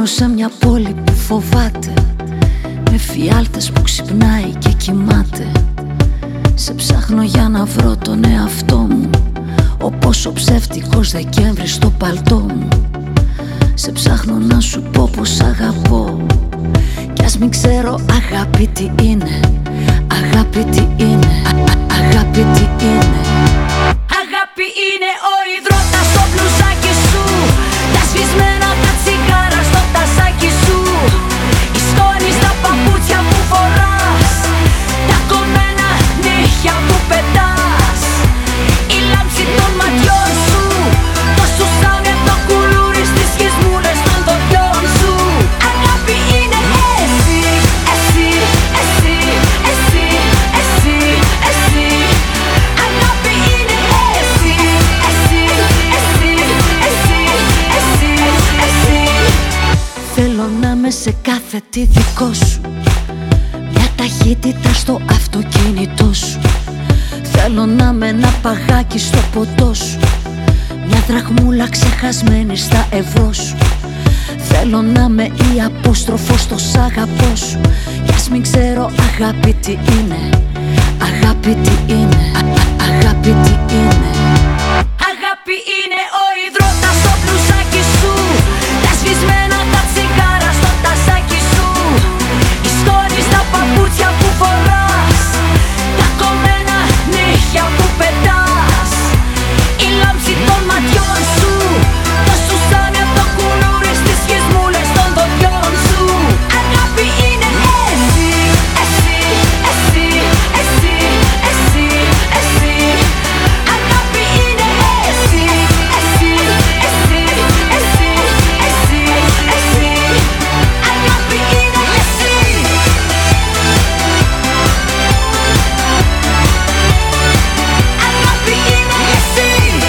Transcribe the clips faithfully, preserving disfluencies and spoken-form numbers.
Μένω σε μια πόλη που φοβάται, με φιάλτες που ξυπνάει και κοιμάται. Σε ψάχνω για να βρω τον εαυτό μου, όπως ο ψεύτικος Δεκέμβρης στο παλτό μου. Σε ψάχνω να σου πω πως αγαπώ, κι ας μην ξέρω αγάπη τι είναι. Αγάπη τι είναι, α, α, αγάπη τι είναι. Αγάπη είναι ο υδρότας στο μπλουζάκι σου, τα σβησμένα τα τσιγάρα στο τασάκι σου, η σκόνη στα παπούτσια που φοράς, τα κομμένα νύχια που πετάς, η λάμψη των ματιών σου, το σουσάμι απ' το κουλούρι στις σχισμούλες των δοντιών σου. Αγάπη είναι εσύ, εσύ, εσύ, εσύ, εσύ, εσύ. Αγάπη είναι εσύ, εσύ, εσύ, εσύ, εσύ, εσύ. Θέλω να είμαι σε κάθε τι δικό σου, μια ταχύτητα στο αυτοκίνητό σου. Θέλω να είμαι ένα παγάκι στο ποτό σου, μια δραχμούλα ξεχασμένη στα ευρώ σου. Θέλω να είμαι η απόστροφο στο σ' αγαπώ σου, κι ας μην ξέρω αγάπη τι είναι. Αγάπη τι είναι, α, α, αγάπη τι είναι. Αγάπη είναι ο υδρότας στο μπλουζάκι σου, τα σβησμένα τα τσιγάρα στο τασάκι σου, η σκόνη στα παπούτσια που φοράς, τα κομμένα νύχια που πετάς, η λάμψη των ματιών σου, το σουσάμι απ' το κουλούρι στις σχισμούλες των δοντιών σου. Αγάπη είναι εσύ, εσύ, εσύ, εσύ, εσύ, εσύ. Αγάπη είναι εσύ, εσύ, εσύ, εσύ, εσύ, εσύ. Αγάπη είναι εσύ. Αγάπη είναι εσύ.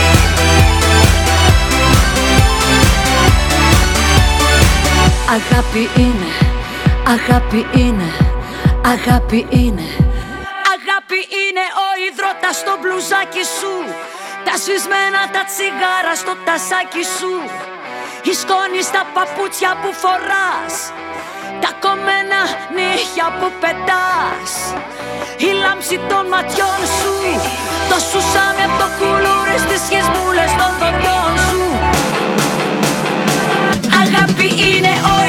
Αγάπη είναι, αγάπη είναι, αγάπη είναι. Αγάπη είναι ο υδρότας στο μπλουζάκι σου, τα σβησμένα τα τσιγάρα στο τασάκι σου, η σκόνη στα παπούτσια που φοράς, τα κομμένα νύχια που πετάς, η λάμψη των ματιών σου, το σουσάμι απ' το κουλούρι στις σχισμούλες των δοντιών σου. Αγάπη είναι ο